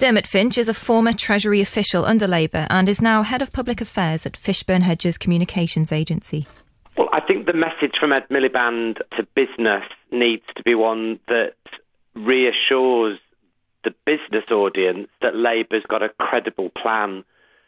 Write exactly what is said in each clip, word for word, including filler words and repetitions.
Dermot Finch is a former Treasury official under Labour and is now Head of Public Affairs at Fishburn Hedges Communications Agency. Well, I think the message from Ed Miliband to business needs to be one that reassures the business audience that Labour's got a credible plan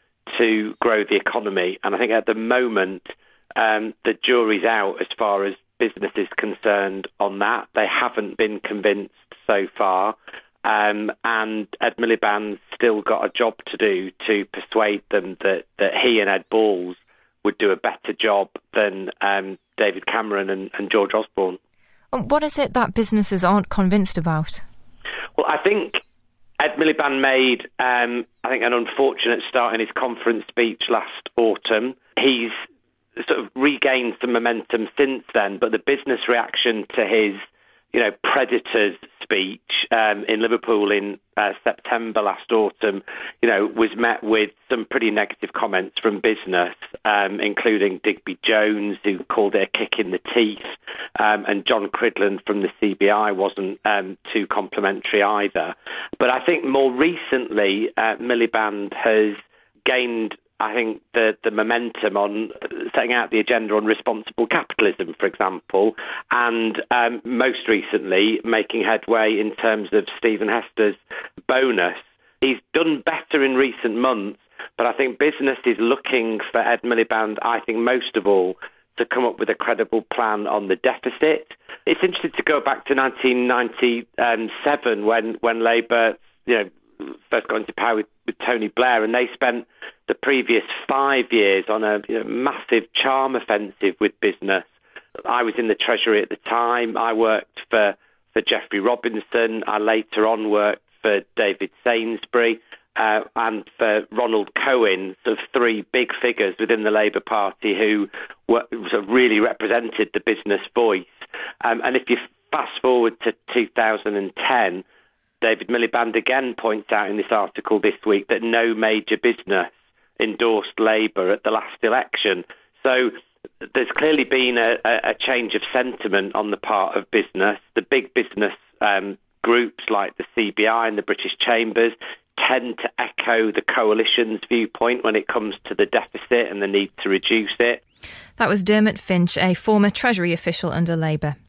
to grow the economy. And I think at the moment, um, the jury's out as far as business is concerned on that. They haven't been convinced so far. Um, and Ed Miliband's still got a job to do to persuade them that, that he and Ed Balls would do a better job than um, David Cameron and, and George Osborne. What is it that businesses aren't convinced about? Well, I think Ed Miliband made, um, I think, an unfortunate start in his conference speech last autumn. He's sort of regained some momentum since then, but the business reaction to his, you know, predators speech um, in Liverpool in uh, September last autumn, you know, was met with some pretty negative comments from business, um, including Digby Jones, who called it a kick in the teeth, um, and John Cridland from the C B I wasn't um, too complimentary either. But I think more recently, uh, Miliband has gained, I think, the, the momentum on setting out the agenda on responsible capitalism, for example, and um, most recently making headway in terms of Stephen Hester's bonus. He's done better in recent months, but I think business is looking for Ed Miliband, I think most of all, to come up with a credible plan on the deficit. It's interesting to go back to nineteen ninety-seven when, when Labour, you know, first got into power with, with Tony Blair, and they spent the previous five years on a you know, massive charm offensive with business. I was in the Treasury at the time. I worked for, for Geoffrey Robinson. I later on worked for David Sainsbury uh, and for Ronald Cohen, sort of three big figures within the Labour Party who were, sort of really represented the business voice. Um, and if you fast forward to two thousand ten, David Miliband again points out in this article this week that no major business endorsed Labour at the last election. So there's clearly been a, a change of sentiment on the part of business. The big business um, groups like the C B I and the British Chambers tend to echo the coalition's viewpoint when it comes to the deficit and the need to reduce it. That was Dermot Finch, a former Treasury official under Labour.